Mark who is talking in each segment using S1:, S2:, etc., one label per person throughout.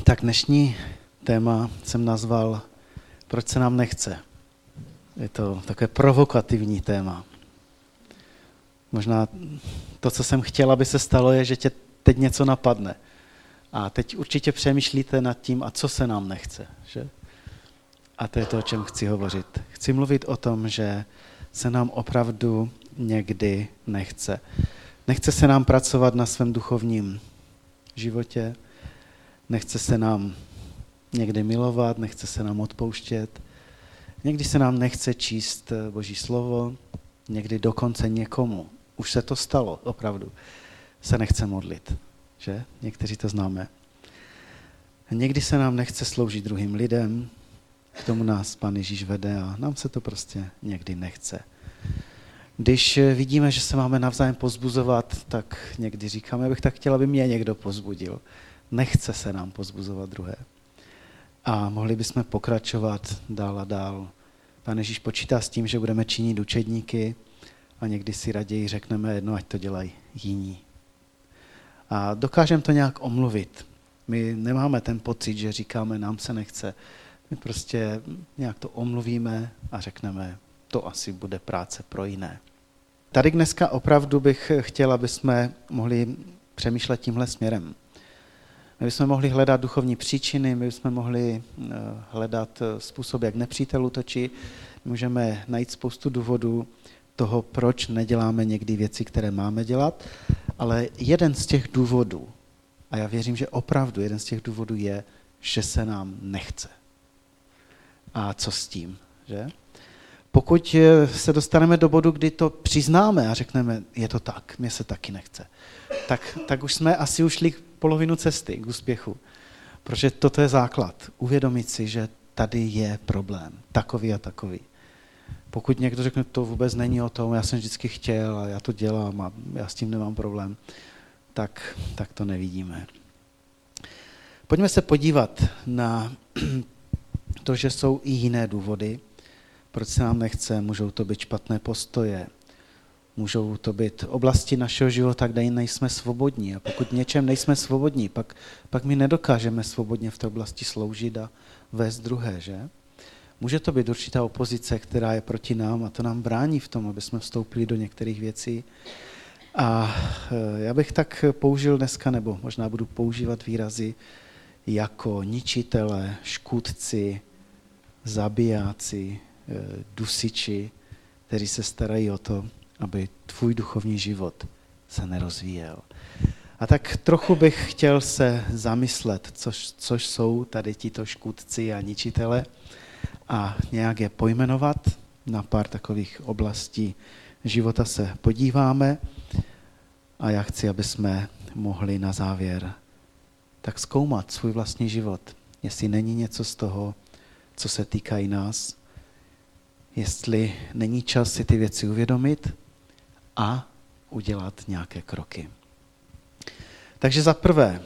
S1: Tak dnešní téma jsem nazval Proč se nám nechce. Je to takové provokativní téma. Možná to, co jsem chtěl, aby se stalo, je, že tě teď něco napadne. A teď určitě přemýšlíte nad tím, a co se nám nechce. Že? A to je to, o čem chci hovořit. Chci mluvit o tom, že se nám opravdu někdy nechce. Nechce se nám pracovat na svém duchovním životě, nechce se nám někdy milovat, nechce se nám odpouštět, někdy se nám nechce číst Boží slovo, někdy dokonce někomu, už se to stalo opravdu, se nechce modlit, že? Někteří to známe. Někdy se nám nechce sloužit druhým lidem, k tomu nás Pán Ježíš vede a nám se to prostě někdy nechce. Když vidíme, že se máme navzájem pozbuzovat, tak někdy říkáme, já bych tak chtěl, aby mě někdo pozbudil. Nechce se nám pozbuzovat druhé. A mohli bychom pokračovat dál a dál. Pán Ježíš počítá s tím, že budeme činit učedníky a někdy si raději řekneme jedno, ať to dělají jiní. A dokážeme to nějak omluvit. My nemáme ten pocit, že říkáme, nám se nechce. My prostě nějak to omluvíme a řekneme, to asi bude práce pro jiné. Tady dneska opravdu bych chtěl, aby jsme mohli přemýšlet tímhle směrem. My bychom mohli hledat duchovní příčiny, my bychom mohli hledat způsob, jak nepřítel útočí. Můžeme najít spoustu důvodů toho, proč neděláme někdy věci, které máme dělat, ale jeden z těch důvodů, a já věřím, že opravdu jeden z těch důvodů je, že se nám nechce. A co s tím, že? Pokud se dostaneme do bodu, kdy to přiznáme a řekneme, je to tak, mně se taky nechce, tak už jsme asi ušli polovinu cesty k úspěchu. Protože toto je základ. Uvědomit si, že tady je problém. Takový a takový. Pokud někdo řekne, to vůbec není o tom, já jsem vždycky chtěl a já to dělám a já s tím nemám problém, tak to nevidíme. Pojďme se podívat na to, že jsou i jiné důvody, proč se nám nechce. Můžou to být špatné postoje, můžou to být oblasti našeho života, kde nejsme svobodní. A pokud něčem nejsme svobodní, pak my nedokážeme svobodně v té oblasti sloužit a vést druhé, že? Může to být určitá opozice, která je proti nám a to nám brání v tom, aby jsme vstoupili do některých věcí. A já bych tak použil dneska, nebo možná budu používat výrazy jako ničitele, škůdci, zabijáci, dusiči, kteří se starají o to, aby tvůj duchovní život se nerozvíjel. A tak trochu bych chtěl se zamyslet, což jsou tady tito škůdci a ničitele a nějak je pojmenovat. Na pár takových oblastí života se podíváme a já chci, aby jsme mohli na závěr tak zkoumat svůj vlastní život, jestli není něco z toho, co se týká i nás, jestli není čas si ty věci uvědomit a udělat nějaké kroky. Takže za prvé,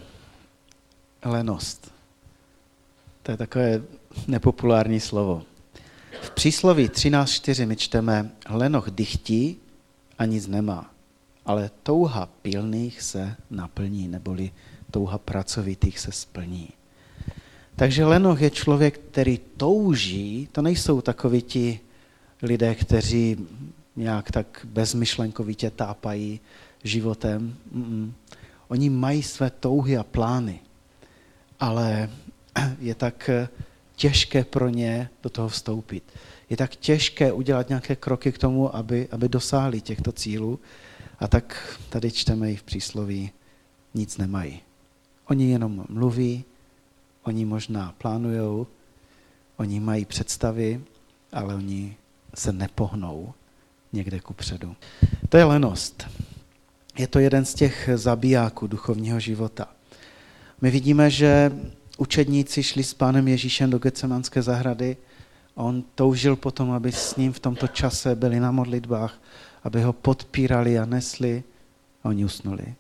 S1: lenost. To je takové nepopulární slovo. V přísloví 13.4 my čteme, lenoch dychtí a nic nemá, ale touha pilných se naplní, neboli touha pracovitých se splní. Takže lenoch je člověk, který touží, to nejsou takoví ti lidé, kteří nějak tak bezmyšlenkovitě tápají životem. Oni mají své touhy a plány, ale je tak těžké pro ně do toho vstoupit. Je tak těžké udělat nějaké kroky k tomu, aby dosáhli těchto cílů. A tak tady čteme i v přísloví, nic nemají. Oni jenom mluví, oni možná plánujou, oni mají představy, ale oni se nepohnou někde kupředu. To je lenost. Je to jeden z těch zabijáků duchovního života. My vidíme, že učedníci šli s Pánem Ježíšem do Getsemanské zahrady a on toužil potom, aby s ním v tomto čase byli na modlitbách, aby ho podpírali a nesli a oni usnuli.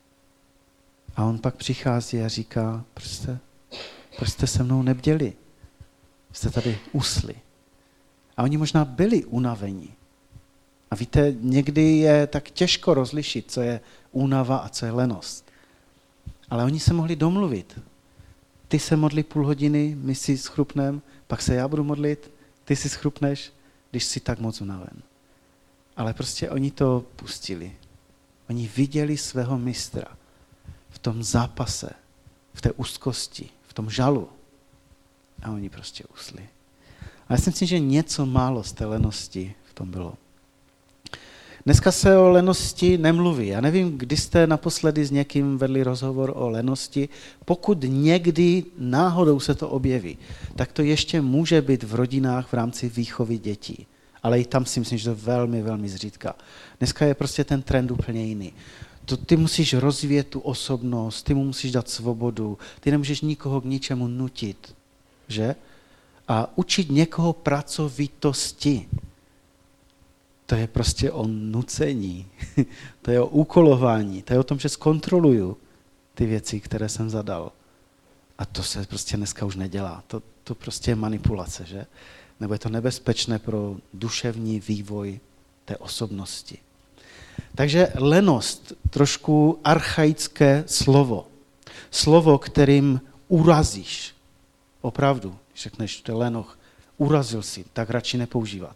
S1: A on pak přichází a říká, proč jste se mnou nebděli? Jste tady usli. A oni možná byli unavení. A víte, někdy je tak těžko rozlišit, co je únava a co je lenost. Ale oni se mohli domluvit. ty se modli půl hodiny, my si schrupnem, pak se já budu modlit, ty si schrupneš, když jsi tak moc unaven. Ale prostě oni to pustili. Oni viděli svého mistra v tom zápase, v té úzkosti, v tom žalu. A oni prostě usli. A já si myslím, že něco málo z té lenosti v tom bylo. Dneska se o lenosti nemluví. Já nevím, kdy jste naposledy s někým vedli rozhovor o lenosti. Pokud někdy náhodou se to objeví, tak to ještě může být v rodinách v rámci výchovy dětí. Ale i tam si myslím, že to je velmi, velmi zřídka. Dneska je prostě ten trend úplně jiný. Ty musíš rozvíjet tu osobnost, ty mu musíš dát svobodu, ty nemůžeš nikoho k ničemu nutit, že? A učit někoho pracovitosti, to je prostě o nucení, to je o úkolování, to je o tom, že zkontroluju ty věci, které jsem zadal. A to se prostě dneska už nedělá. To prostě je manipulace, že? Nebo je to nebezpečné pro duševní vývoj té osobnosti. Takže lenost, trošku archaické slovo. Slovo, kterým urazíš. Opravdu, když řekneš, to je lenoch, urazil si, tak radši nepoužívat.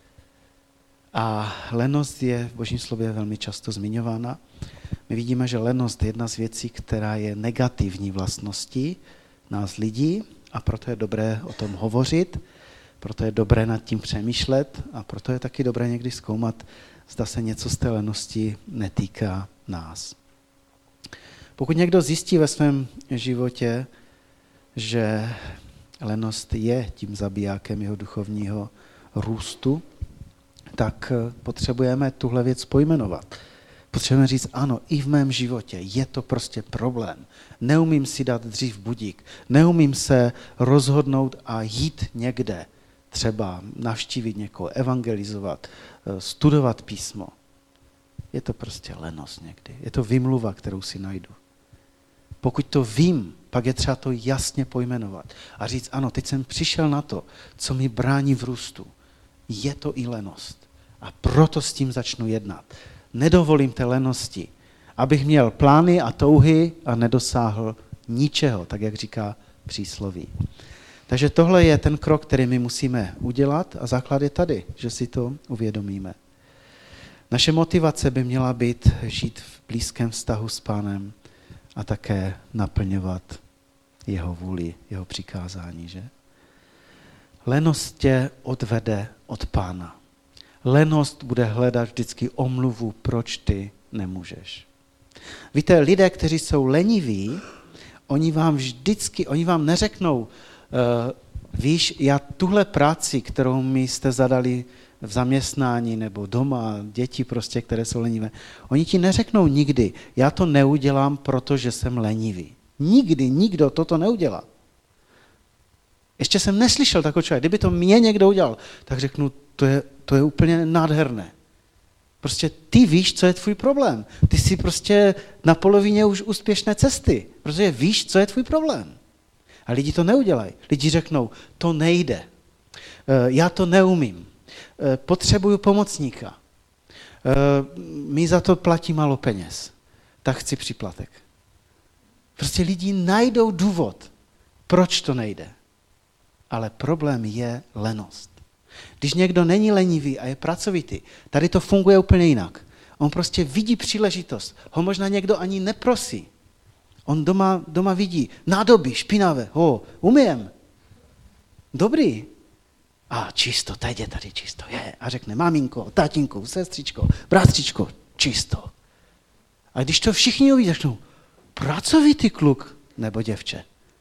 S1: A lenost je v Božím slově velmi často zmiňována. My vidíme, že lenost je jedna z věcí, která je negativní vlastností nás lidí a proto je dobré o tom hovořit, proto je dobré nad tím přemýšlet a proto je taky dobré někdy zkoumat, zda se něco z té lenosti netýká nás. Pokud někdo zjistí ve svém životě, že lenost je tím zabijákem jeho duchovního růstu, tak potřebujeme tuhle věc pojmenovat. Potřebujeme říct, ano, i v mém životě je to prostě problém. Neumím si dát dřív budík, neumím se rozhodnout a jít někde, třeba navštívit někoho, evangelizovat, studovat písmo. Je to prostě lenost někdy. Je to vymluva, kterou si najdu. Pokud to vím, pak je třeba to jasně pojmenovat a říct, ano, teď jsem přišel na to, co mi brání v růstu. Je to i lenost. A proto s tím začnu jednat. Nedovolím té lenosti, abych měl plány a touhy a nedosáhl ničeho, tak jak říká přísloví. Takže tohle je ten krok, který my musíme udělat a základ je tady, že si to uvědomíme. Naše motivace by měla být žít v blízkém vztahu s Pánem a také naplňovat jeho vůli, jeho přikázání, že? Lenost tě odvede od Pána. Lenost bude hledat vždycky omluvu, proč ty nemůžeš. Víte, lidé, kteří jsou leniví, oni vám neřeknou, víš, já tuhle práci, kterou mi jste zadali v zaměstnání nebo doma, děti prostě, které jsou lenivé, oni ti neřeknou nikdy, já to neudělám, protože jsem lenivý. Nikdy nikdo toto neudělá. Ještě jsem neslyšel takový člověk. Kdyby to mě někdo udělal, tak řeknu, to je úplně nádherné. Prostě ty víš, co je tvůj problém. Ty jsi prostě na polovině už úspěšné cesty, protože víš, co je tvůj problém. A lidi to neudělají. Lidi řeknou, to nejde. Já to neumím. Potřebuju pomocníka. Mi za to platí málo peněz. Tak chci příplatek. Prostě lidi najdou důvod, proč to nejde. Ale problém je lenost. Když někdo není lenivý a je pracovitý, tady to funguje úplně jinak. On prostě vidí příležitost. Ho možná někdo ani neprosí. On doma vidí nádoby, špinavé. Umím. Dobrý. A čisto, teď je tady čisto. A řekne maminko, tatínku, sestřičko, bratřičko, čisto. A když to všichni uvidí, řeknou, pracovitý kluk nebo děvče.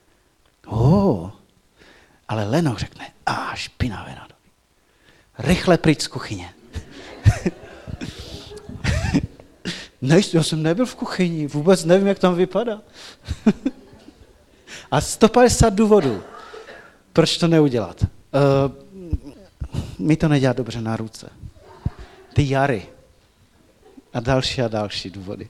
S1: Ale lenoch řekne, špinavé nádoby. Rychle pryč z kuchyně. Já jsem nebyl v kuchyni, vůbec nevím, jak tam vypadá. A 150 důvodů, proč to neudělat. Mi to nedělá dobře na ruce. Ty jary. A další důvody.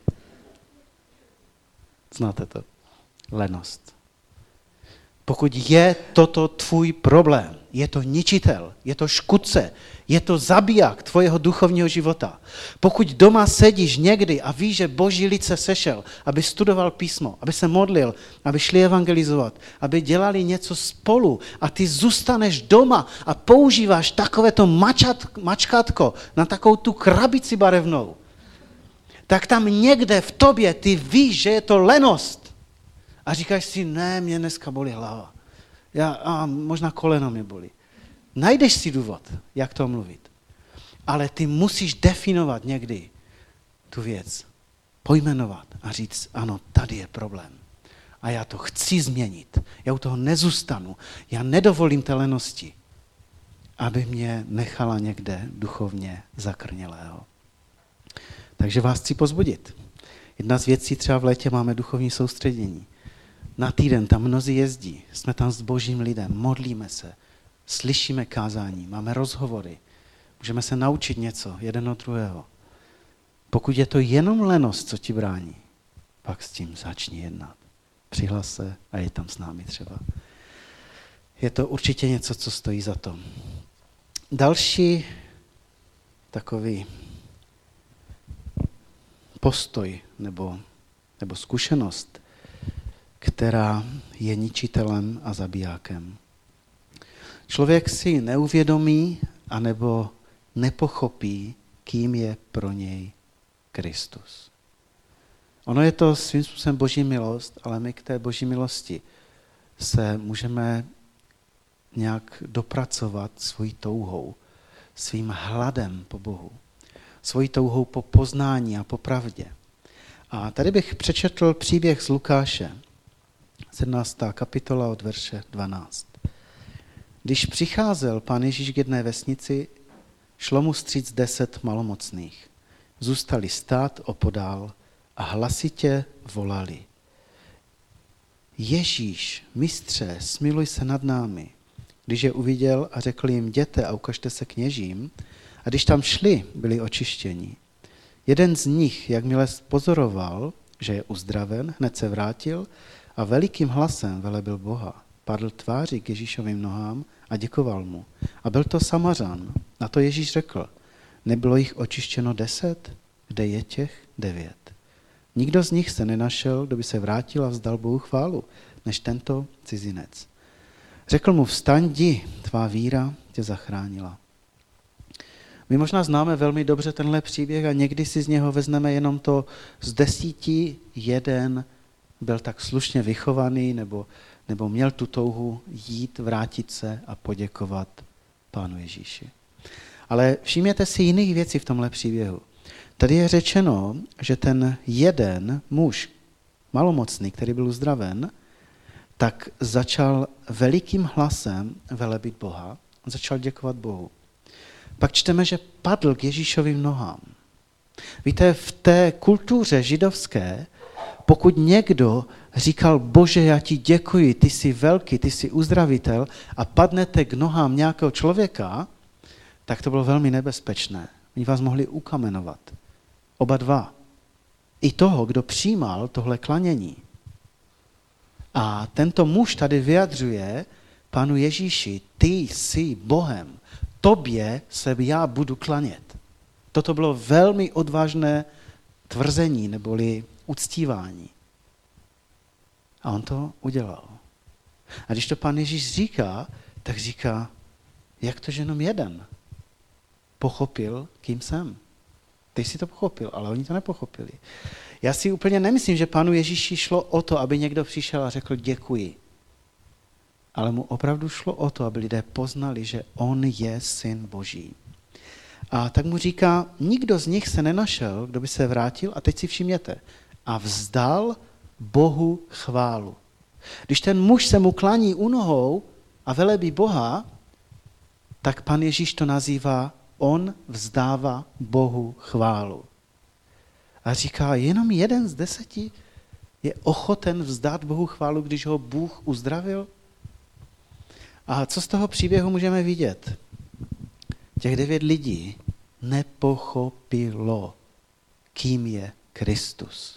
S1: Znáte to? Lenost. Pokud je toto tvůj problém, je to ničitel, je to škudce, je to zabiják tvojeho duchovního života. Pokud doma sedíš někdy a víš, že Boží lid se sešel, aby studoval písmo, aby se modlil, aby šli evangelizovat, aby dělali něco spolu a ty zůstaneš doma a používáš takovéto mačkátko na takovou tu krabici barevnou, tak tam někde v tobě ty víš, že je to lenost. A říkáš si, ne, mě dneska bolí hlava. Možná koleno mě bolí. Najdeš si důvod, jak to mluvit. Ale ty musíš definovat někdy tu věc. Pojmenovat a říct, ano, tady je problém. A já to chci změnit. Já u toho nezůstanu. Já nedovolím té lenosti, aby mě nechala někde duchovně zakrnělého. Takže vás chci pozbudit. Jedna z věcí, třeba v létě máme duchovní soustředění. Na týden tam mnozí jezdí, jsme tam s Božím lidem, modlíme se, slyšíme kázání, máme rozhovory, můžeme se naučit něco jeden od druhého. Pokud je to jenom lenost, co ti brání, pak s tím začni jednat. Přihlas se a je tam s námi třeba. Je to určitě něco, co stojí za to. Další takový postoj nebo zkušenost, která je ničitelem a zabijákem. Člověk si neuvědomí anebo nepochopí, kým je pro něj Kristus. Ono je to svým způsobem Boží milost, ale my k té Boží milosti se můžeme nějak dopracovat svojí touhou, svým hladem po Bohu, svojí touhou po poznání a po pravdě. A tady bych přečetl příběh z Lukáše, 17. kapitola od verše 12. Když přicházel Pán Ježíš k jedné vesnici, šlo mu vstříc 10 malomocných. Zůstali stát opodál a hlasitě volali. Ježíš, mistře, smiluj se nad námi. Když je uviděl a řekl jim, jděte a ukažte se kněžím, a když tam šli, byli očištěni. Jeden z nich, jakmile pozoroval, že je uzdraven, hned se vrátil a velikým hlasem velebil Boha. Padl tváří k Ježíšovým nohám a děkoval mu. A byl to Samařan. Na to Ježíš řekl, nebylo jich očištěno 10? Kde je těch 9? Nikdo z nich se nenašel, kdo by se vrátil a vzdal Bohu chválu, než tento cizinec. Řekl mu, vstaň, jdi, tvá víra tě zachránila. My možná známe velmi dobře tenhle příběh a někdy si z něho vezmeme jenom to z 10 jeden byl tak slušně vychovaný nebo měl tu touhu jít, vrátit se a poděkovat Pánu Ježíši. Ale všimněte si jiných věcí v tomhle příběhu. Tady je řečeno, že ten jeden muž, malomocný, který byl uzdraven, tak začal velikým hlasem velebit Boha, začal děkovat Bohu. Pak čteme, že padl k Ježíšovým nohám. Víte, v té kultuře židovské, pokud někdo říkal, Bože, já ti děkuji, ty jsi velký, ty jsi uzdravitel a padnete k nohám nějakého člověka, tak to bylo velmi nebezpečné. Oni vás mohli ukamenovat. Oba dva. I toho, kdo přijímal tohle klanění. A tento muž tady vyjadřuje Pánu Ježíši, ty jsi Bohem, tobě se já budu klanět. Toto bylo velmi odvážné tvrzení, neboli uctívání. A on to udělal. A když to Pán Ježíš říká, tak říká, jak to, že jenom jeden pochopil, kým jsem. Ty jsi to pochopil, ale oni to nepochopili. Já si úplně nemyslím, že Pánu Ježíši šlo o to, aby někdo přišel a řekl děkuji. Ale mu opravdu šlo o to, aby lidé poznali, že on je syn Boží. A tak mu říká, nikdo z nich se nenašel, kdo by se vrátil, a teď si všimněte, a vzdal Bohu chválu. Když ten muž se mu klání u nohou a velebí Boha, tak Pán Ježíš to nazývá, on vzdává Bohu chválu. A říká, jenom 1 z 10 je ochoten vzdát Bohu chválu, když ho Bůh uzdravil? A co z toho příběhu můžeme vidět? Těch 9 lidí nepochopilo, kým je Kristus.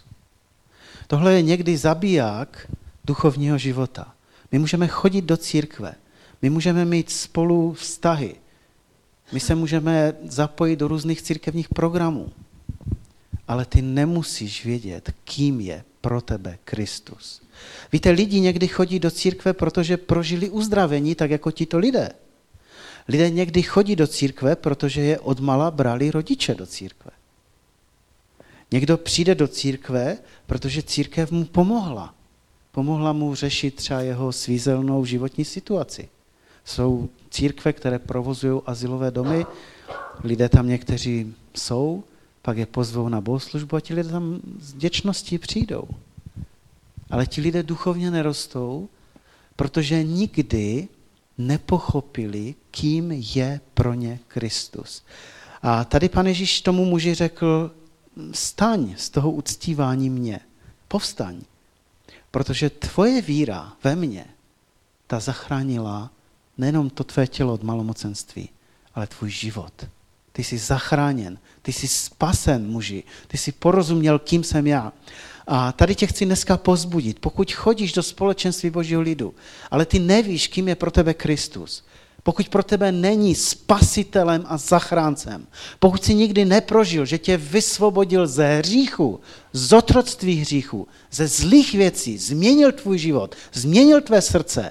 S1: Tohle je někdy zabiják duchovního života. My můžeme chodit do církve, My můžeme mít spolu vztahy. My se můžeme zapojit do různých církevních programů. Ale ty nemusíš vědět, kým je pro tebe Kristus. Víte, lidi někdy chodí do církve, protože prožili uzdravení, tak jako tito lidé. Lidé někdy chodí do církve, protože je odmala brali rodiče do církve. Někdo přijde do církve, protože církev mu pomohla. Pomohla mu řešit třeba jeho svízelnou životní situaci. Jsou církve, které provozují azylové domy, lidé tam někteří jsou, pak je pozvou na bohoslužbu a ti lidé tam s vděčností přijdou. Ale ti lidé duchovně nerostou, protože nikdy nepochopili, kým je pro ně Kristus. A tady Pan Ježíš tomu muži řekl, staň z toho uctívání mě, povstaň, protože tvoje víra ve mně, ta zachránila nejenom to tvé tělo od malomocenství, ale tvůj život. Ty jsi zachráněn, ty jsi spasen, muži, ty jsi porozuměl, kým jsem já. A tady tě chci dneska povzbudit, pokud chodíš do společenství Božího lidu, ale ty nevíš, kým je pro tebe Kristus, pokud pro tebe není spasitelem a zachráncem, pokud jsi nikdy neprožil, že tě vysvobodil ze hříchu, z otroctví hříchu, ze zlých věcí, změnil tvůj život, změnil tvé srdce,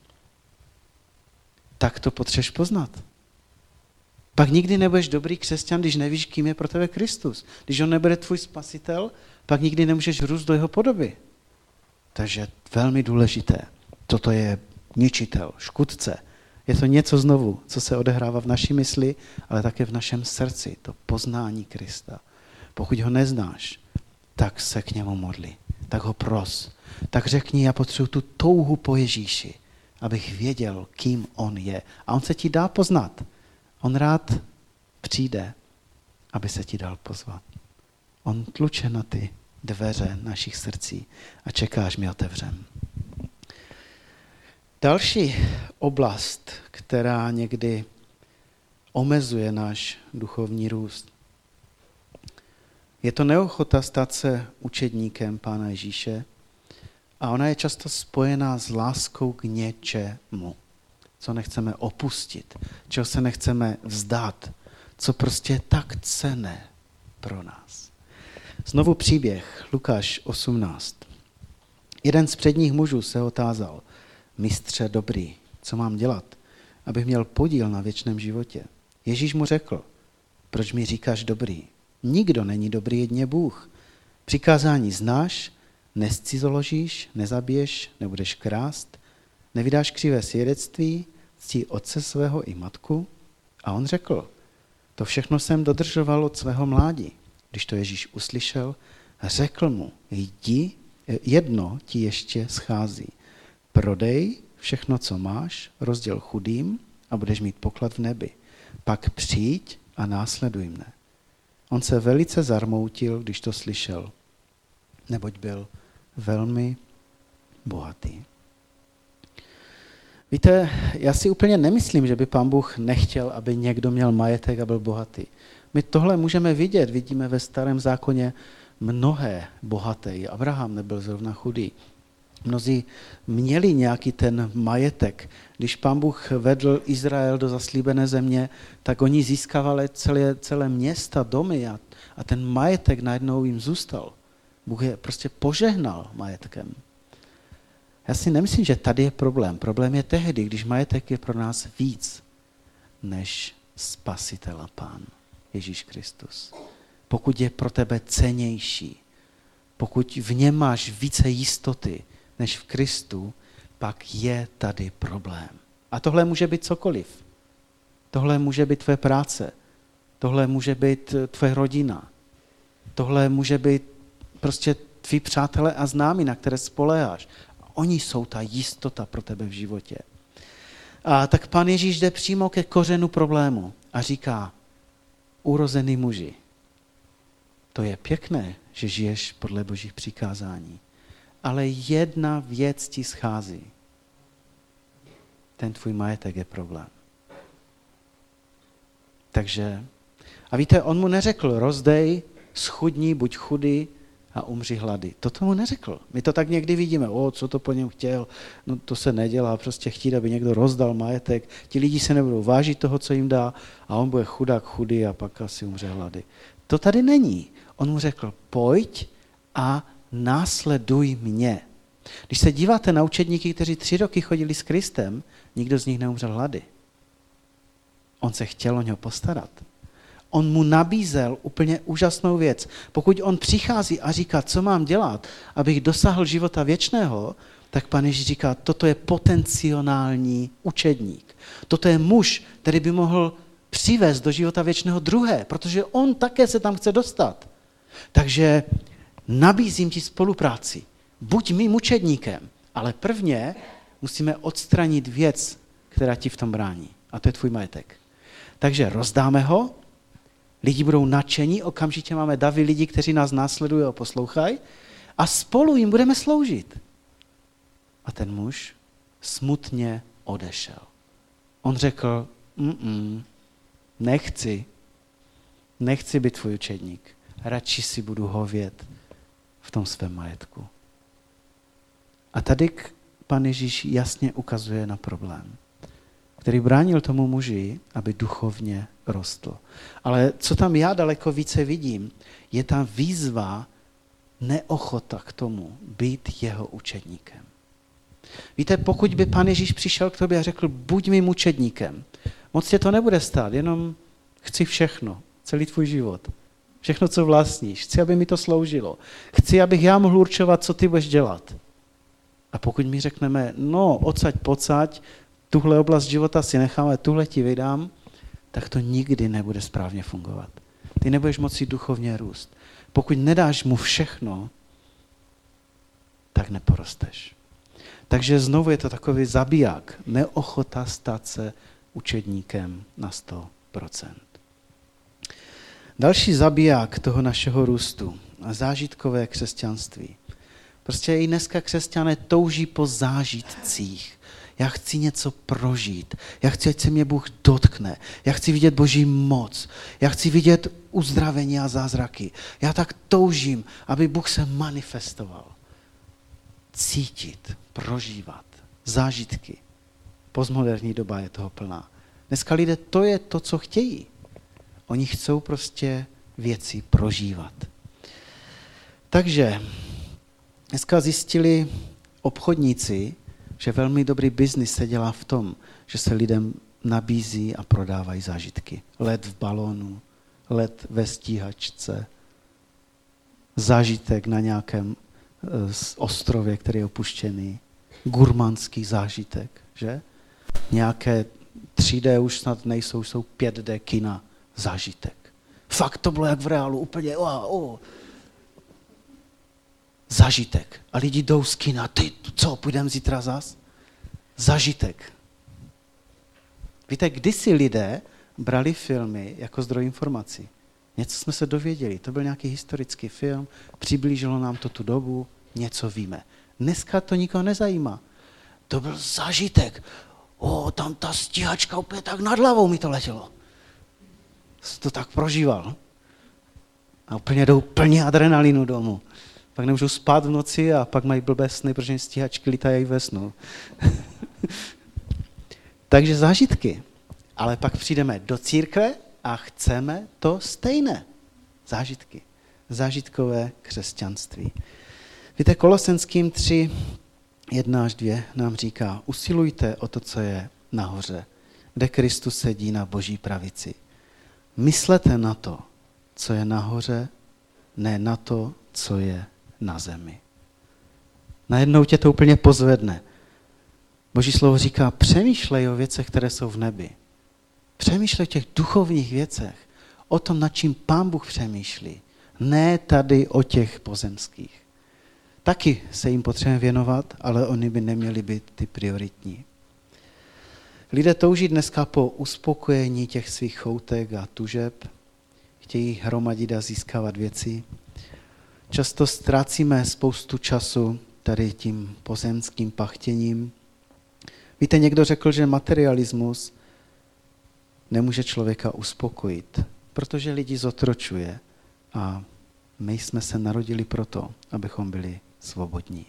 S1: tak to potřebuješ poznat. Pak nikdy nebudeš dobrý křesťan, když nevíš, kým je pro tebe Kristus. Když on nebude tvůj spasitel, pak nikdy nemůžeš růst do jeho podoby. Takže velmi důležité. Toto je ničitel, škůdce. Je to něco znovu, co se odehrává v naší mysli, ale také v našem srdci. To poznání Krista. Pokud ho neznáš, tak se k němu modli. Tak ho pros. Tak řekni, já potřebuji tu touhu po Ježíši, abych věděl, kým on je. A on se ti dá poznat. On rád přijde, aby se ti dal pozvat. On tluče na ty dveře našich srdcí a čeká, až mi otevřem. Další oblast, která někdy omezuje náš duchovní růst, je to neochota stát se učedníkem Pána Ježíše a ona je často spojená s láskou k něčemu, co nechceme opustit, čeho se nechceme vzdát, co prostě je tak cenné pro nás. Znovu příběh, Lukáš 18. Jeden z předních mužů se otázal, mistře dobrý, co mám dělat, abych měl podíl na věčném životě? Ježíš mu řekl, proč mi říkáš dobrý? Nikdo není dobrý, jedině Bůh. Přikázání znáš, nezcizoložíš, nezabiješ, nebudeš krást, nevydáš křivé svědectví, ctí otce svého i matku. A on řekl, to všechno jsem dodržoval od svého mládí. Když to Ježíš uslyšel, řekl mu, jdi, jedno ti ještě schází. Prodej všechno, co máš, rozděl chudým a budeš mít poklad v nebi. Pak přijď a následuj mne. On se velice zarmoutil, když to slyšel, neboť byl velmi bohatý. Víte, já si úplně nemyslím, že by Pán Bůh nechtěl, aby někdo měl majetek a byl bohatý. My tohle můžeme vidět, vidíme ve Starém zákoně mnohé bohaté. Abraham nebyl zrovna chudý. Mnozí měli nějaký ten majetek. Když Pán Bůh vedl Izrael do zaslíbené země, tak oni získávali celé města, domy a ten majetek najednou jim zůstal. Bůh je prostě požehnal majetkem. Já si nemyslím, že tady je problém. Problém je tehdy, když majetek je pro nás víc než spasitel a Pán Ježíš Kristus. Pokud je pro tebe cennější, pokud v něm máš více jistoty než v Kristu, pak je tady problém. A tohle může být cokoliv. Tohle může být tvoje práce. Tohle může být tvoje rodina. Tohle může být prostě tví přátelé a známí, na které spoléháš. Oni jsou ta jistota pro tebe v životě. A tak Pán Ježíš jde přímo ke kořenu problému a říká, urozený muži, to je pěkné, že žiješ podle Božích přikázání, ale jedna věc ti schází. Ten tvůj majetek je problém. Takže, a víte, on mu neřekl, rozdej, schudni, buď chudý a umři hlady. To tomu neřekl. My to tak někdy vidíme, co to po něm chtěl, no to se nedělá, prostě chtít, aby někdo rozdal majetek, ti lidi se nebudou vážit toho, co jim dá a on bude chudák chudý a pak asi umře hlady. To tady není. On mu řekl, pojď a následuj mě. Když se díváte na učedníky, kteří 3 roky chodili s Kristem, nikdo z nich neumřel hlady. On se chtěl o něho postarat. On mu nabízel úplně úžasnou věc. Pokud on přichází a říká, co mám dělat, abych dosáhl života věčného, tak Pán Ježíš říká, toto je potenciální učedník. Toto je muž, který by mohl přivést do života věčného druhé, protože on také se tam chce dostat. Takže nabízím ti spolupráci. Buď mým učedníkem, ale prvně musíme odstranit věc, která ti v tom brání. A to je tvůj majetek. Takže rozdáme ho, lidi budou nadšení, okamžitě máme davy lidí, kteří nás následují a poslouchají a spolu jim budeme sloužit. A ten muž smutně odešel. On řekl, nechci být tvůj učedník, radši si budu hovět v tom svém majetku. A tady Pán Ježíš jasně ukazuje na problém, který bránil tomu muži, aby duchovně rostl. Ale co tam já daleko více vidím, je ta výzva, neochota k tomu být jeho učedníkem. Víte, pokud by Pán Ježíš přišel k tobě a řekl, buď mým učedníkem, moc tě to nebude stát, jenom chci všechno, celý tvůj život. Všechno, co vlastníš. Chci, aby mi to sloužilo. Chci, abych já mohl určovat, co ty budeš dělat. A pokud mi řekneme, odsaď pocať, tuhle oblast života si necháme, tuhle ti vydám, tak to nikdy nebude správně fungovat. Ty nebudeš moci duchovně růst. Pokud nedáš mu všechno, tak neporosteš. Takže znovu je to takový zabiják, neochota stát se učedníkem na 100%. Další zabiják toho našeho růstu, zážitkové křesťanství. Prostě i dneska křesťané touží po zážitcích. Já chci něco prožít. Já chci, ať se mě Bůh dotkne. Já chci vidět Boží moc. Já chci vidět uzdravení a zázraky. Já tak toužím, aby Bůh se manifestoval. Cítit, prožívat, zážitky. Postmoderní doba je toho plná. Dneska lidé, to je to, co chtějí. Oni chcou prostě věci prožívat. Takže dneska zjistili obchodníci, že velmi dobrý biznis se dělá v tom, že se lidem nabízí a prodávají zážitky. Let v balónu, let ve stíhačce, zážitek na nějakém ostrově, který je opuštěný, gurmánský zážitek, že? Nějaké 3D už snad nejsou, jsou 5D kina, zážitek. Fakt to bylo jak v reálu, úplně zážitek. A lidi jdou z kina, ty co, půjdeme zítra zas? Zážitek. Víte, kdysi lidé brali filmy jako zdroj informací. Něco jsme se dověděli, to byl nějaký historický film, přiblížilo nám to tu dobu, něco víme. Dneska to nikoho nezajímá. To byl zážitek. Tam ta stíhačka úplně tak nad hlavou mi to letělo. Jsem to tak prožíval. A úplně jdou plně adrenalinu domů. Pak nemůžou spát v noci a pak mají blbé sny, protože stíhačky lítají ve snu. Takže zážitky. Ale pak přijdeme do církve a chceme to stejné. Zážitky. Zážitkové křesťanství. Víte, Kolosenským 3, 1 až 2 nám říká, usilujte o to, co je nahoře, kde Kristus sedí na Boží pravici. Myslete na to, co je nahoře, ne na to, co je na zemi. Najednou tě to úplně pozvedne. Boží slovo říká, přemýšlej o věcech, které jsou v nebi. Přemýšlej o těch duchovních věcech, o tom, nad čím Pán Bůh přemýšlí. Ne tady o těch pozemských. Taky se jim potřebujeme věnovat, ale oni by neměli být ty prioritní. Lidé touží dneska po uspokojení těch svých choutek a tužeb. Chtějí hromadit a získávat věci. Často ztrácíme spoustu času tady tím pozemským pachtěním. Víte, někdo řekl, že materialismus nemůže člověka uspokojit, protože lidi zotročuje a my jsme se narodili proto, abychom byli svobodní.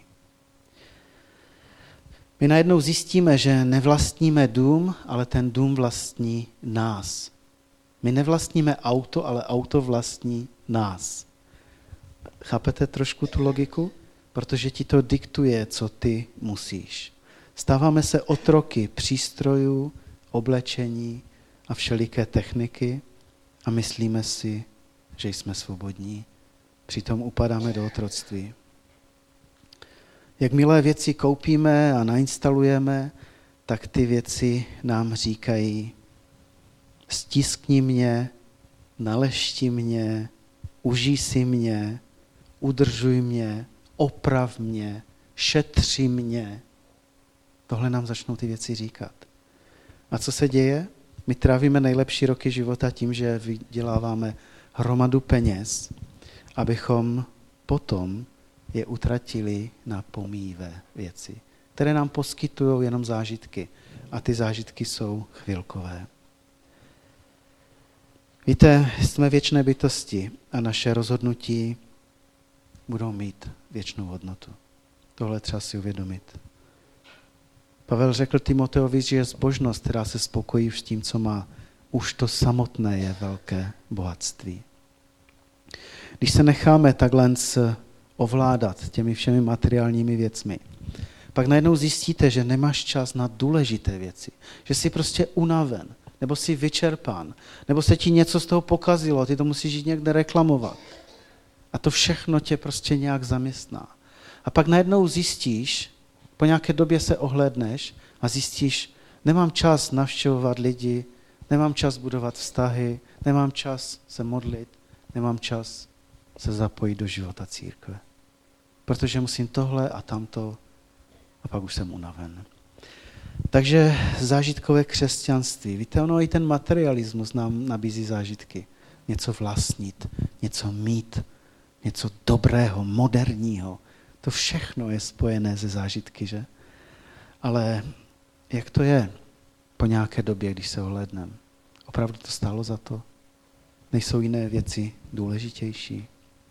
S1: My najednou zjistíme, že nevlastníme dům, ale ten dům vlastní nás. My nevlastníme auto, ale auto vlastní nás. Chápete trošku tu logiku? Protože ti to diktuje, co ty musíš. Stáváme se otroky přístrojů, oblečení a všeliké techniky a myslíme si, že jsme svobodní. Přitom upadáme do otroctví. Jakmile věci koupíme a nainstalujeme, tak ty věci nám říkají: stiskni mě, nalešti mě, užij si mě, udržuj mě, oprav mě, šetři mě. Tohle nám začnou ty věci říkat. A co se děje? My trávíme nejlepší roky života tím, že vyděláváme hromadu peněz, abychom potom je utratili na pomíjivé věci, které nám poskytují jenom zážitky. A ty zážitky jsou chvilkové. Víte, jsme věčné bytosti a naše rozhodnutí budou mít věčnou hodnotu. Tohle třeba si uvědomit. Pavel řekl Timoteovi, že je zbožnost, která se spokojí s tím, co má. Už to samotné je velké bohatství. Když se necháme takhle ovládat těmi všemi materiálními věcmi, pak najednou zjistíte, že nemáš čas na důležité věci. Že jsi prostě unaven, nebo jsi vyčerpán, nebo se ti něco z toho pokazilo, ty to musíš jít někde reklamovat. A to všechno tě prostě nějak zaměstná. A pak najednou zjistíš, po nějaké době se ohlédneš a zjistíš, nemám čas navštěvovat lidi, nemám čas budovat vztahy, nemám čas se modlit, nemám čas se zapojit do života církve. Protože musím tohle a tamto a pak už jsem unaven. Takže zážitkové křesťanství. Víte, ono i ten materialismus nám nabízí zážitky. Něco vlastnit, něco mít, něco dobrého, moderního. To všechno je spojené se zážitky, že? Ale jak to je po nějaké době, když se ohlédneme? Opravdu to stálo za to? Nejsou jiné věci důležitější?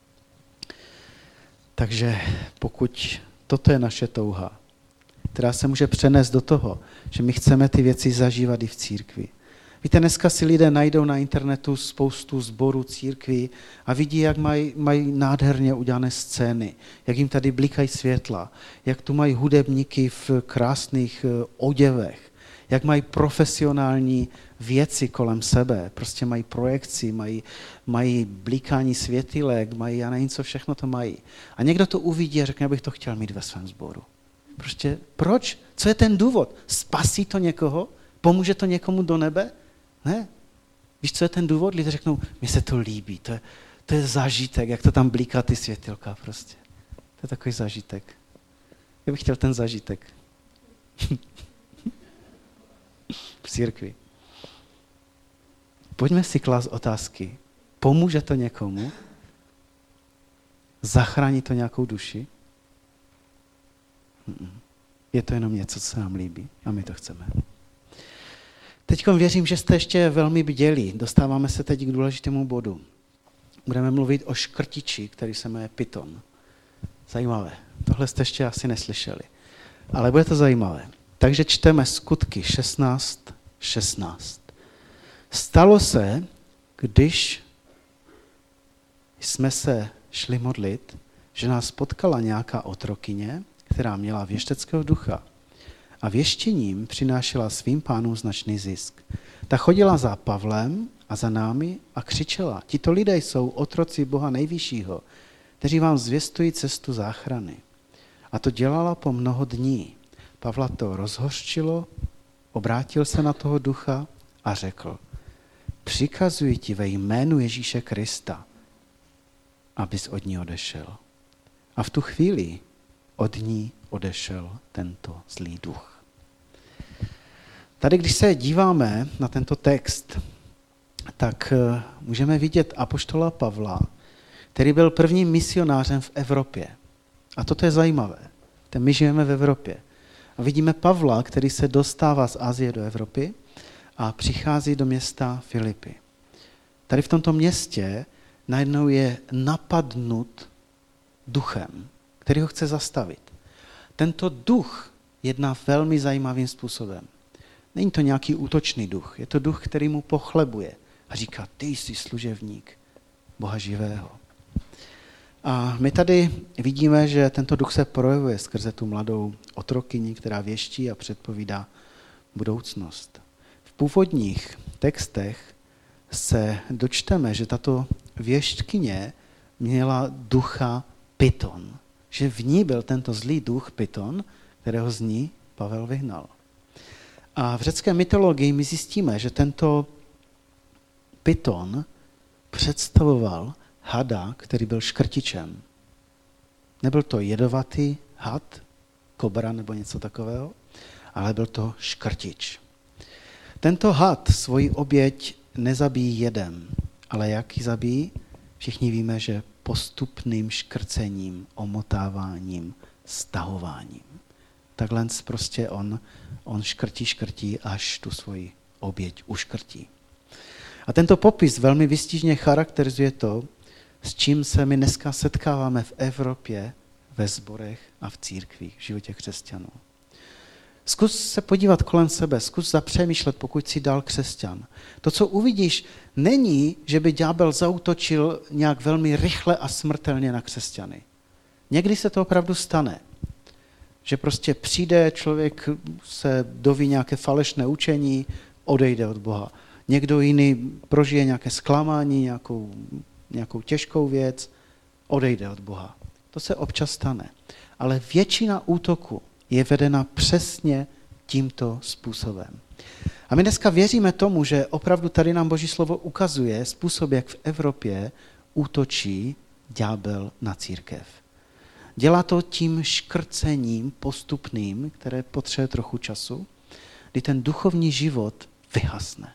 S1: Takže pokud toto je naše touha, která se může přenést do toho, že my chceme ty věci zažívat i v církvi. Víte, dneska si lidé najdou na internetu spoustu sborů církví a vidí, jak mají nádherně udělané scény, jak jim tady blikají světla, jak tu mají hudebníky v krásných oděvech, jak mají profesionální věci kolem sebe, prostě mají projekci, mají blikání světilek, mají, já nevím, co všechno to mají. A někdo to uvidí a řekne, abych to chtěl mít ve svém sboru. Prostě proč? Co je ten důvod? Spasí to někoho? Pomůže to někomu do nebe? Ne. Víš, co je ten důvod? Lidé řeknou, mně se to líbí, to je zážitek, jak to tam blíká ty světilka prostě. To je takový zážitek. Já bych chtěl ten zážitek. V církvi. Pojďme si klást otázky. Pomůže to někomu? Zachrání to nějakou duši? Je to jenom něco, co se nám líbí a my to chceme. Teď věřím, že jste ještě velmi bdělí. Dostáváme se teď k důležitému bodu. Budeme mluvit o škrtiči, který se jmenuje Python. Zajímavé. Tohle jste ještě asi neslyšeli. Ale bude to zajímavé. Takže čteme Skutky 16:16. Stalo se, když jsme se šli modlit, že nás potkala nějaká otrokyně, která měla věšteckého ducha a věštěním přinášela svým pánům značný zisk. Ta chodila za Pavlem a za námi a křičela: tito lidé jsou otroci Boha nejvyššího, kteří vám zvěstují cestu záchrany. A to dělala po mnoho dní. Pavla to rozhořčilo, obrátil se na toho ducha a řekl: přikazuji ti ve jménu Ježíše Krista, abys od ní odešel. A v tu chvíli od ní odešel tento zlý duch. Tady, když se díváme na tento text, tak můžeme vidět apoštola Pavla, který byl prvním misionářem v Evropě. A toto je zajímavé. My žijeme v Evropě. A vidíme Pavla, který se dostává z Asie do Evropy a přichází do města Filipy. Tady v tomto městě najednou je napadnut duchem, který ho chce zastavit. Tento duch jedná velmi zajímavým způsobem. Není to nějaký útočný duch, je to duch, který mu pochlebuje a říká, ty jsi služebník Boha živého. A my tady vidíme, že tento duch se projevuje skrze tu mladou otrokyni, která věští a předpovídá budoucnost. V původních textech se dočteme, že tato věštkyně měla ducha Python, že v ní byl tento zlý duch Python, kterého z ní Pavel vyhnal. A v řecké mytologii my zjistíme, že tento Python představoval hada, který byl škrtičem. Nebyl to jedovatý had, kobra nebo něco takového, ale byl to škrtič. Tento had svoji oběť nezabíjí jedem, ale jak ji zabíjí? Všichni víme, že postupným škrcením, omotáváním, stahováním. Takhle prostě on škrtí, až tu svoji oběť uškrtí. A tento popis velmi výstižně charakterizuje to, s čím se my dneska setkáváme v Evropě, ve sborech a v církvích, v životě křesťanů. Zkus se podívat kolem sebe, zkus zapřemýšlet, pokud jsi dal křesťan. To, co uvidíš, není, že by ďábel zaútočil nějak velmi rychle a smrtelně na křesťany. Někdy se to opravdu stane, že prostě přijde, člověk se doví nějaké falešné učení, odejde od Boha. Někdo jiný prožije nějaké zklamání, nějakou těžkou věc, odejde od Boha. To se občas stane. Ale většina útoku je vedena přesně tímto způsobem. A my dneska věříme tomu, že opravdu tady nám Boží slovo ukazuje způsob, jak v Evropě útočí ďábel na církev. Dělá to tím škrcením postupným, které potřebuje trochu času, kdy ten duchovní život vyhasne.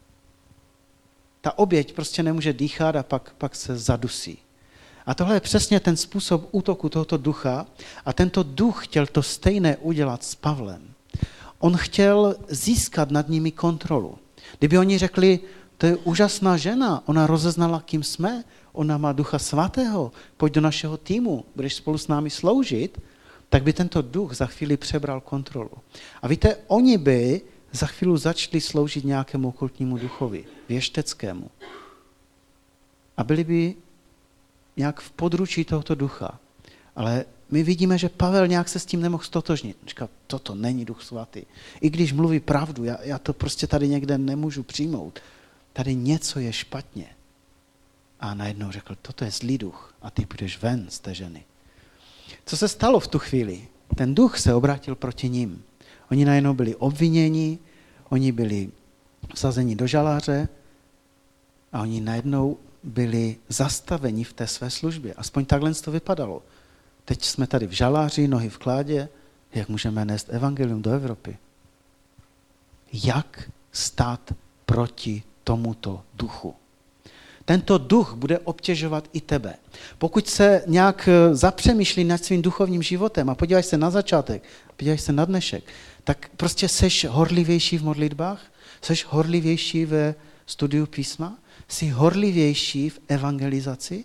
S1: Ta oběť prostě nemůže dýchat a pak se zadusí. A tohle je přesně ten způsob útoku tohoto ducha a tento duch chtěl to stejné udělat s Pavlem. On chtěl získat nad nimi kontrolu. Kdyby oni řekli, to je úžasná žena, ona rozeznala, kým jsme, ona má ducha svatého, pojď do našeho týmu, budeš spolu s námi sloužit, tak by tento duch za chvíli přebral kontrolu. A víte, oni by za chvíli začali sloužit nějakému okultnímu duchovi, věšteckému. A byli by nějak v područí tohoto ducha. Ale my vidíme, že Pavel nějak se s tím nemohl stotožnit. Říká, toto není duch svatý. I když mluví pravdu, já to prostě tady někde nemůžu přijmout. Tady něco je špatně. A najednou řekl, toto je zlý duch a ty půjdeš ven z té ženy. Co se stalo v tu chvíli? Ten duch se obrátil proti ním. Oni najednou byli obviněni, oni byli vsazeni do žaláře a oni najednou byli zastaveni v té své službě. Aspoň takhle to vypadalo. Teď jsme tady v žaláři, nohy v kládě, jak můžeme nést evangelium do Evropy? Jak stát proti tomuto duchu? Tento duch bude obtěžovat i tebe. Pokud se nějak zapřemýšlí nad svým duchovním životem a podíváš se na začátek, podíváš se na dnešek, tak prostě seš horlivější v modlitbách, seš horlivější ve studiu písma, jsi horlivější v evangelizaci.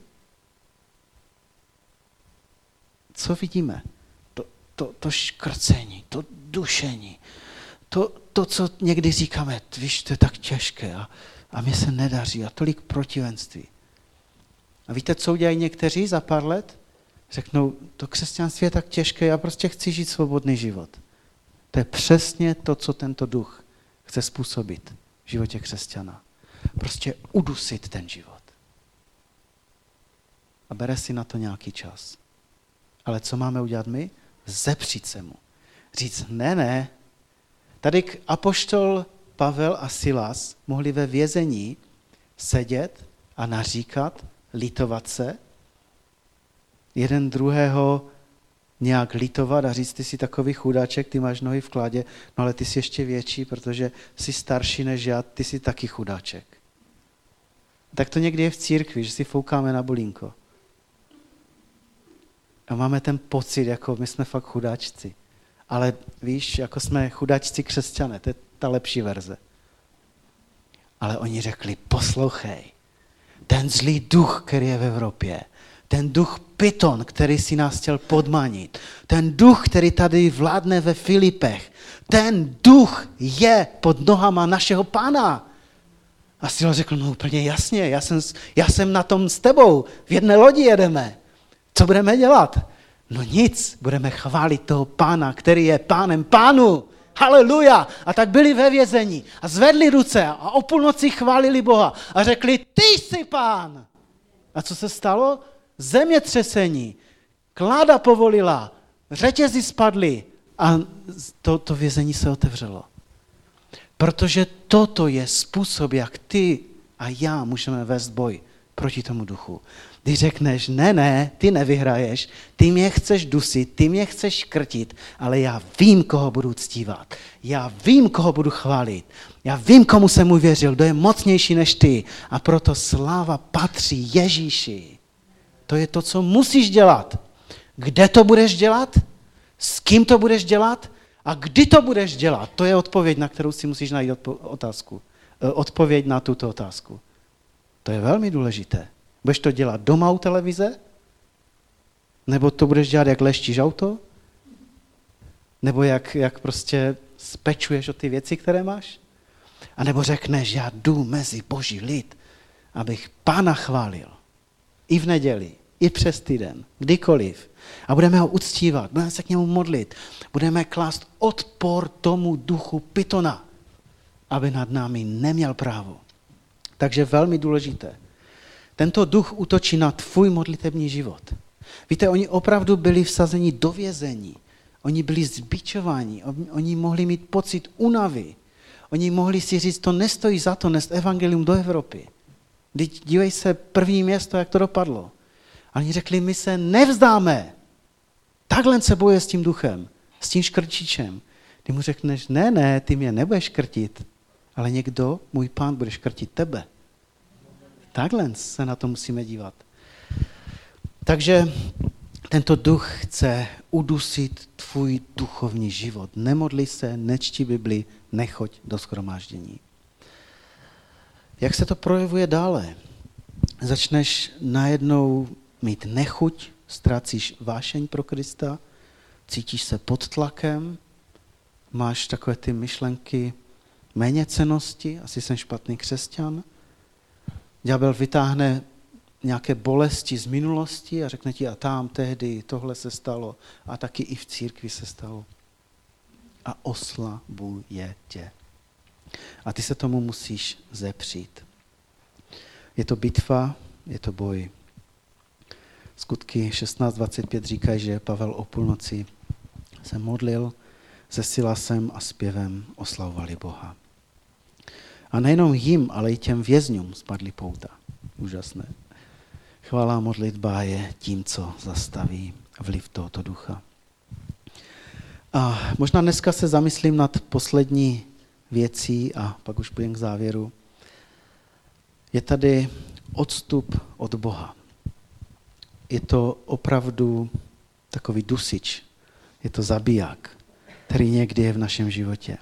S1: Co vidíme? To škrcení, to dušení, to, co někdy říkáme, víš, to je tak těžké a mě se nedaří a tolik protivenství. A víte, co udělají někteří za pár let? Řeknou, to křesťanství je tak těžké, já prostě chci žít svobodný život. To je přesně to, co tento duch chce způsobit v životě křesťana. Prostě udusit ten život. A bere si na to nějaký čas. Ale co máme udělat my? Zepřít se mu. Říct, ne. Tady apoštol Pavel a Silas mohli ve vězení sedět a naříkat, litovat se, jeden druhého nějak litovat a říct, ty jsi takový chudáček, ty máš nohy v kládě, no ale ty jsi ještě větší, protože jsi starší než já, ty jsi taky chudáček. Tak to někdy je v církvi, že si foukáme na bolínko. A máme ten pocit, jako my jsme fakt chudáčci. Ale víš, jako jsme chudáčci křesťané, to je ta lepší verze. Ale oni řekli, poslouchej, Ten zlý duch, který je v Evropě. Ten duch Python, který si nás chtěl podmanit. Ten duch, který tady vládne ve Filipech. Ten duch je pod nohama našeho Pána. A Silo řekl, no úplně jasně, já jsem na tom s tebou, v jedné lodi jedeme. Co budeme dělat? No nic, budeme chválit toho Pána, který je Pánem Pánu. Haleluja! A tak byli ve vězení a zvedli ruce a o půlnoci chválili Boha a řekli, ty jsi Pán. A co se stalo? Zemětřesení, kláda povolila, řetězy spadly a to vězení se otevřelo. Protože toto je způsob, jak ty a já můžeme vést boj proti tomu duchu. Když řekneš, ne, ty nevyhraješ, ty mě chceš dusit, ty mě chceš škrtit, ale já vím, koho budu uctívat. Já vím, koho budu chválit. Já vím, komu jsem uvěřil, kdo je mocnější než ty. A proto sláva patří Ježíši. To je to, co musíš dělat. Kde to budeš dělat? S kým to budeš dělat? A kdy to budeš dělat? To je odpověď, na kterou si musíš najít odpověď na tuto otázku. To je velmi důležité. Budeš to dělat doma u televize? Nebo to budeš dělat, jak leštíš auto? Nebo jak prostě spečuješ o ty věci, které máš? A nebo řekneš, já jdu mezi Boží lid, abych Pána chválil. I v neděli, i přes týden, kdykoliv. A budeme ho uctívat, budeme se k němu modlit. Budeme klást odpor tomu duchu Pythona, aby nad námi neměl právo. Takže velmi důležité. Tento duch útočí na tvůj modlitební život. Víte, oni opravdu byli vsazeni do vězení. Oni byli zbičováni. Oni mohli mít pocit únavy. Oni mohli si říct, to nestojí za to nést evangelium do Evropy. Dívej se, první město, jak to dopadlo. A oni řekli, my se nevzdáme. Takhle se bojuje s tím duchem, s tím škrčičem. Ty mu řekneš, ne, ty mě nebudeš škrtit, ale někdo, můj Pán, bude škrtit tebe. Takhle se na to musíme dívat. Takže tento duch chce udusit tvůj duchovní život. Nemodli se, nečti Bibli, nechoď do shromáždění. Jak se to projevuje dále? Začneš najednou mít nechuť, ztrácíš vášeň pro Krista, cítíš se pod tlakem, máš takové ty myšlenky méněcennosti, asi jsem špatný křesťan. Ďábel vytáhne nějaké bolesti z minulosti a řekne ti, a tam tehdy tohle se stalo a taky i v církvi se stalo. A oslabuje tě. A ty se tomu musíš zepřít. Je to bitva, je to boj. Skutky 16:25 říkají, že Pavel o půlnoci se modlil, se Silasem a zpěvem oslavovali Boha. A nejenom jim, ale i těm vězňům spadly pouta. Úžasné. Chvála a modlitba je tím, co zastaví vliv tohoto ducha. A možná dneska se zamyslím nad poslední věcí a pak už půjdem k závěru. Je tady odstup od Boha. Je to opravdu takový dusič. Je to zabiják, který někdy je v našem životě.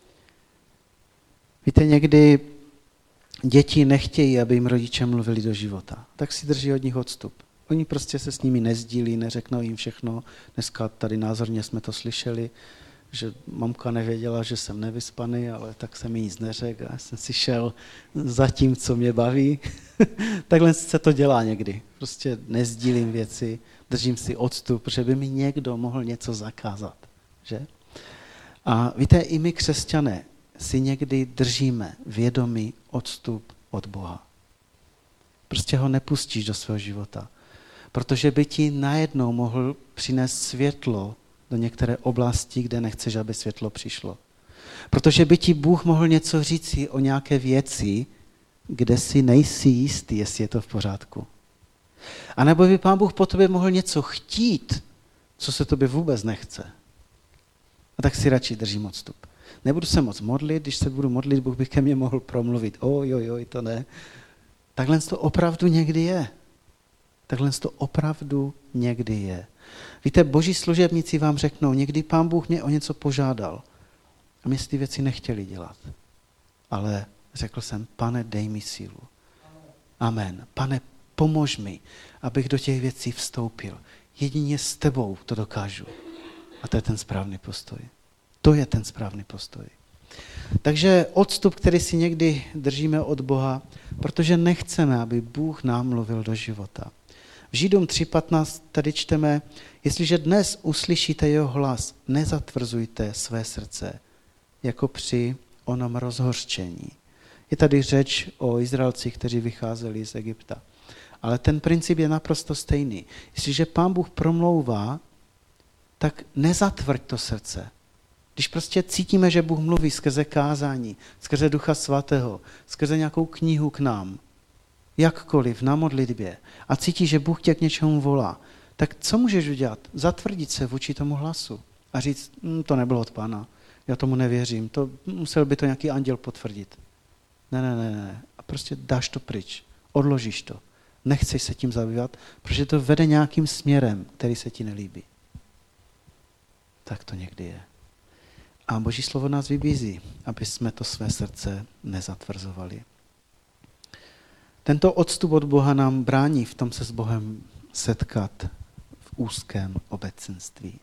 S1: Víte, někdy děti nechtějí, aby jim rodiče mluvili do života. Tak si drží od nich odstup. Oni prostě se s nimi nezdílí, neřeknou jim všechno. Dneska tady názorně jsme to slyšeli, že mamka nevěděla, že jsem nevyspaný, ale tak jsem mi nic neřekl a jsem si šel za tím, co mě baví. Takhle se to dělá někdy. Prostě nezdílím věci, držím si odstup, že by mi někdo mohl něco zakázat. Že? A víte, i my křesťané si někdy držíme vědomý odstup od Boha. Prostě ho nepustíš do svého života. Protože by ti najednou mohl přinést světlo do některé oblasti, kde nechceš, aby světlo přišlo. Protože by ti Bůh mohl něco říci o nějaké věci, kde si nejsi jistý, jestli je to v pořádku. A nebo by Pán Bůh po tobě mohl něco chtít, co se tobě vůbec nechce. A tak si radši držím odstup. Nebudu se moc modlit, když se budu modlit, Bůh by ke mně mohl promluvit. Ojojoj, to ne. Takhle to opravdu někdy je. Takhle to opravdu někdy je. Víte, boží služebníci vám řeknou, někdy Pán Bůh mě o něco požádal. A my si ty věci nechtěli dělat. Ale řekl jsem, Pane, dej mi sílu. Amen. Pane, pomož mi, abych do těch věcí vstoupil. Jedině s tebou to dokážu. A to je ten správný postoj. To je ten správný postoj. Takže odstup, který si někdy držíme od Boha, protože nechceme, aby Bůh nám mluvil do života. V Židům 3.15 tady čteme, jestliže dnes uslyšíte jeho hlas, nezatvrzujte své srdce, jako při onom rozhořčení. Je tady řeč o Izraelcích, kteří vycházeli z Egypta. Ale ten princip je naprosto stejný. Jestliže Pán Bůh promlouvá, tak nezatvrď to srdce. Když prostě cítíme, že Bůh mluví skrze kázání, skrze Ducha Svatého, skrze nějakou knihu k nám, jakkoliv na modlitbě a cítíš, že Bůh tě k něčemu volá, tak co můžeš udělat? Zatvrdit se vůči tomu hlasu a říct, to nebylo od Pána, já tomu nevěřím, musel by to nějaký anděl potvrdit. Ne. A prostě dáš to pryč, odložíš to. Nechceš se tím zabývat, protože to vede nějakým směrem, který se ti nelíbí. Tak to někdy je. A Boží slovo nás vybízí, aby jsme to své srdce nezatvrzovali. Tento odstup od Boha nám brání v tom se s Bohem setkat v úzkém obecenství.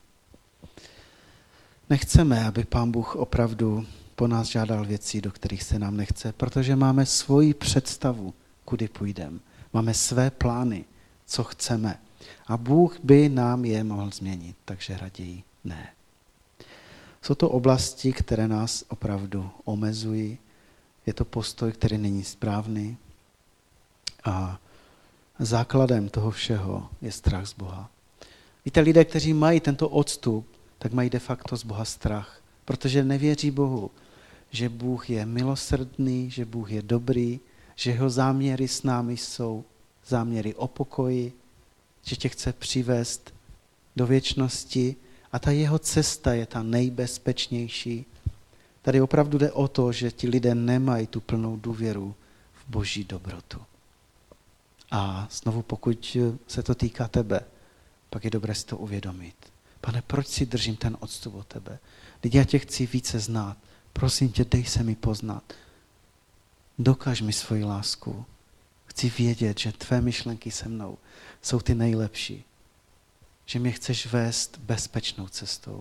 S1: Nechceme, aby Pán Bůh opravdu po nás žádal věcí, do kterých se nám nechce, protože máme svoji představu, kudy půjdeme. Máme své plány, co chceme. A Bůh by nám je mohl změnit, takže raději ne. Jsou to oblasti, které nás opravdu omezují. Je to postoj, který není správný. A základem toho všeho je strach z Boha. Víte, lidé, kteří mají tento odstup, tak mají de facto z Boha strach, protože nevěří Bohu, že Bůh je milosrdný, že Bůh je dobrý, že jeho záměry s námi jsou záměry o pokoji, že tě chce přivést do věčnosti a ta jeho cesta je ta nejbezpečnější. Tady opravdu jde o to, že ti lidé nemají tu plnou důvěru v Boží dobrotu. A znovu, pokud se to týká tebe, pak je dobré si to uvědomit. Pane, proč si držím ten odstup od tebe? Teď já tě chci více znát. Prosím tě, dej se mi poznat. Dokaž mi svoji lásku. Chci vědět, že tvé myšlenky se mnou jsou ty nejlepší. Že mě chceš vést bezpečnou cestou.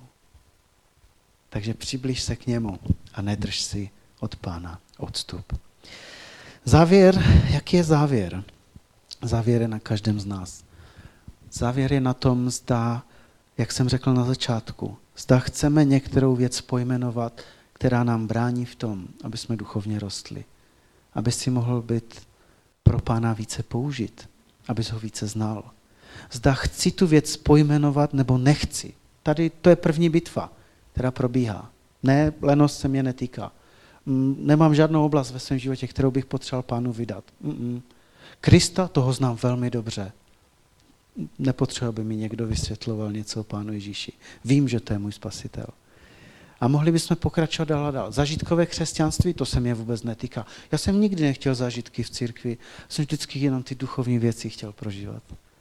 S1: Takže přiblíž se k němu a nedrž si od Pána odstup. Závěr, jaký je závěr? Závěr je na každém z nás. Závěr je na tom, zda, jak jsem řekl na začátku, zda chceme některou věc pojmenovat, která nám brání v tom, aby jsme duchovně rostli. Aby si mohl být pro Pána více použit, abys ho více znal. Zda chci tu věc pojmenovat nebo nechci. Tady to je první bitva, která probíhá. Ne, lenost se mě netýká. Nemám žádnou oblast ve svém životě, kterou bych potřeboval Pánu vydat. Krista, toho znám velmi dobře. Nepotřeboval by mi někdo vysvětloval něco o Pánu Ježíši. Vím, že to je můj spasitel. A mohli bychom pokračovat dál a dál. Zažitkové křesťanství, to se mě vůbec netýká. Já jsem nikdy nechtěl zážitky v církvi, jsem vždycky jenom ty duchovní věci chtěl prožívat.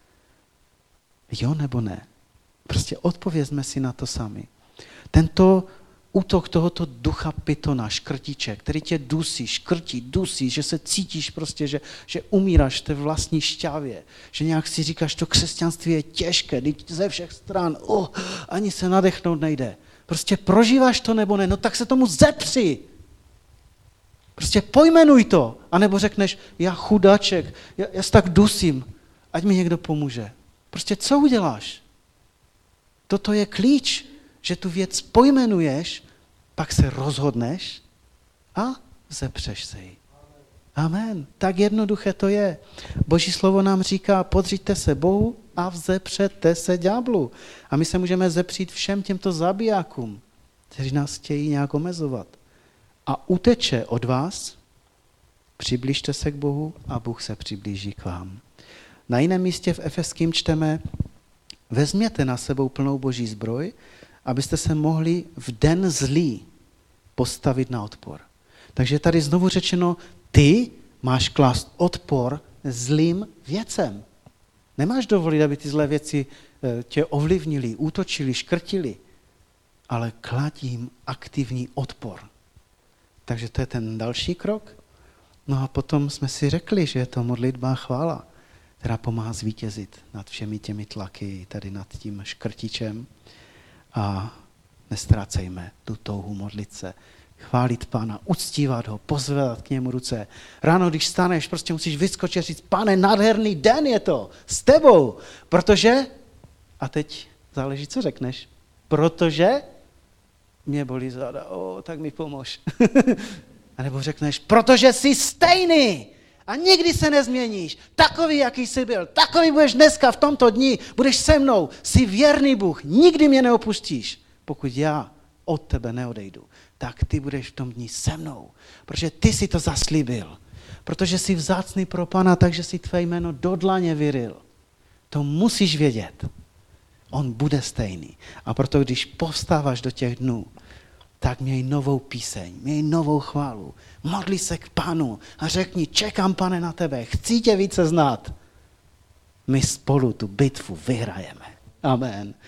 S1: Jo nebo ne? Prostě odpovězme si na to sami. Tento útok tohoto ducha pytona, škrtiče, který tě dusí, dusí, že se cítíš prostě, že umíráš v té vlastní šťávě, že nějak si říkáš, to křesťanství je těžké, ze všech stran, ani se nadechnout nejde. Prostě prožíváš to nebo ne, no tak se tomu zepři. Prostě pojmenuj to, anebo řekneš, já chudáček, já se tak dusím, ať mi někdo pomůže. Prostě co uděláš? Toto je klíč, že tu věc pojmenuješ, pak se rozhodneš a vzepřeš se jí. Amen. Tak jednoduché to je. Boží slovo nám říká, podřiďte se Bohu a vzepřete se ďáblu. A my se můžeme zepřít všem těmto zabijákům, kteří nás chtějí nějak omezovat. A uteče od vás, přiblížte se k Bohu a Bůh se přiblíží k vám. Na jiném místě v Efeským čteme, vezměte na sebou plnou Boží zbroj, abyste se mohli v den zlý postavit na odpor. Takže tady znovu řečeno, ty máš klást odpor zlým věcem. Nemáš dovolit, aby ty zlé věci tě ovlivnili, útočili, škrtili, ale klaď jim aktivní odpor. Takže to je ten další krok. No a potom jsme si řekli, že je to modlitba a chvála, která pomáhá zvítězit nad všemi těmi tlaky, tady nad tím škrtičem. A nestrácejme tu touhu modlit se, chválit Pána, uctívat ho, pozvedat k němu ruce. Ráno, když staneš, prostě musíš vyskočit a říct, Pane, nádherný den je to, s tebou, protože, a teď záleží, co řekneš, protože mě bolí záda, tak mi pomož. A nebo řekneš, protože jsi stejný a nikdy se nezměníš, takový, jaký jsi byl, takový budeš dneska v tomto dni, budeš se mnou, jsi věrný Bůh, nikdy mě neopustíš, pokud já od tebe neodejdu, tak ty budeš v tom dni se mnou, protože ty si to zaslíbil, protože jsi vzácný pro Pana, takže si tvé jméno do dlaně vyryl. To musíš vědět. On bude stejný. A proto, když povstáváš do těch dnů, tak měj novou píseň, měj novou chválu. Modli se k Pánu a řekni, čekám, Pane, na tebe, chci tě více znát. My spolu tu bitvu vyhrajeme. Amen.